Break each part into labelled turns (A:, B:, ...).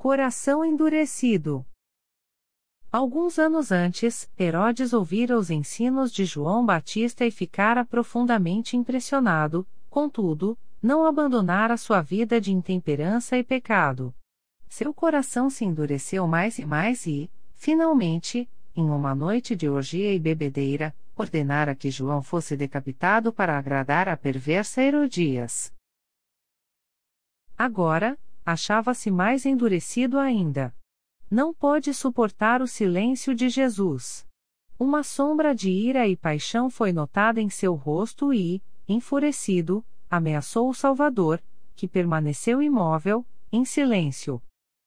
A: Coração endurecido. Alguns anos antes, Herodes ouvira os ensinos de João Batista e ficara profundamente impressionado, contudo, não abandonara sua vida de intemperança e pecado. Seu coração se endureceu mais e mais e, finalmente, em uma noite de orgia e bebedeira, ordenara que João fosse decapitado para agradar a perversa Herodias. Agora, achava-se mais endurecido ainda. Não pôde suportar o silêncio de Jesus. Uma sombra de ira e paixão foi notada em seu rosto e, enfurecido, ameaçou o Salvador, que permaneceu imóvel, em silêncio.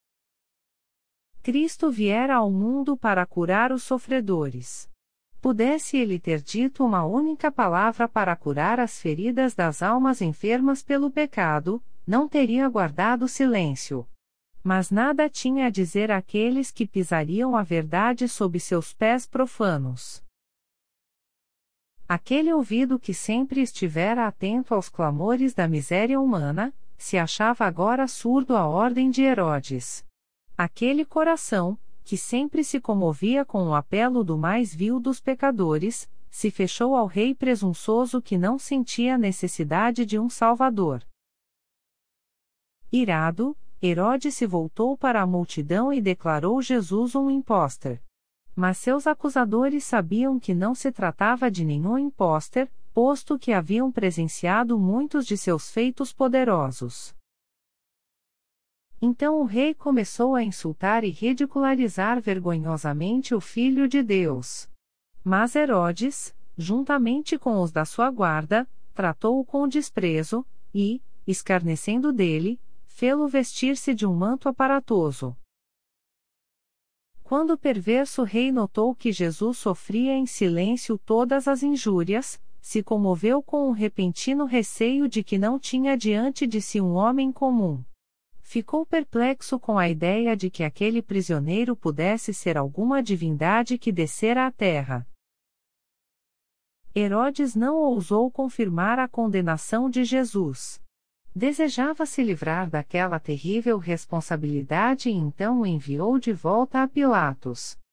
A: Cristo viera ao mundo para curar os sofredores. Pudesse ele ter dito uma única palavra para curar as feridas das almas enfermas pelo pecado, não teria guardado silêncio. Mas nada tinha a dizer àqueles que pisariam a verdade sob seus pés profanos. Aquele ouvido que sempre estivera atento aos clamores da miséria humana, se achava agora surdo à ordem de Herodes. Aquele coração, que sempre se comovia com o apelo do mais vil dos pecadores, se fechou ao rei presunçoso que não sentia a necessidade de um salvador. Irado, Herodes se voltou para a multidão e declarou Jesus um impostor. Mas seus acusadores sabiam que não se tratava de nenhum impostor, posto que haviam presenciado muitos de seus feitos poderosos. Então o rei começou a insultar e ridicularizar vergonhosamente o Filho de Deus. Mas Herodes, juntamente com os da sua guarda, tratou-o com desprezo, e, escarnecendo dele, fê-lo vestir-se de um manto aparatoso. Quando o perverso rei notou que Jesus sofria em silêncio todas as injúrias, se comoveu com um repentino receio de que não tinha diante de si um homem comum. Ficou perplexo com a ideia de que aquele prisioneiro pudesse ser alguma divindade que descera à terra. Herodes não ousou confirmar a condenação de Jesus. Desejava se livrar daquela terrível responsabilidade e então o enviou de volta a Pilatos.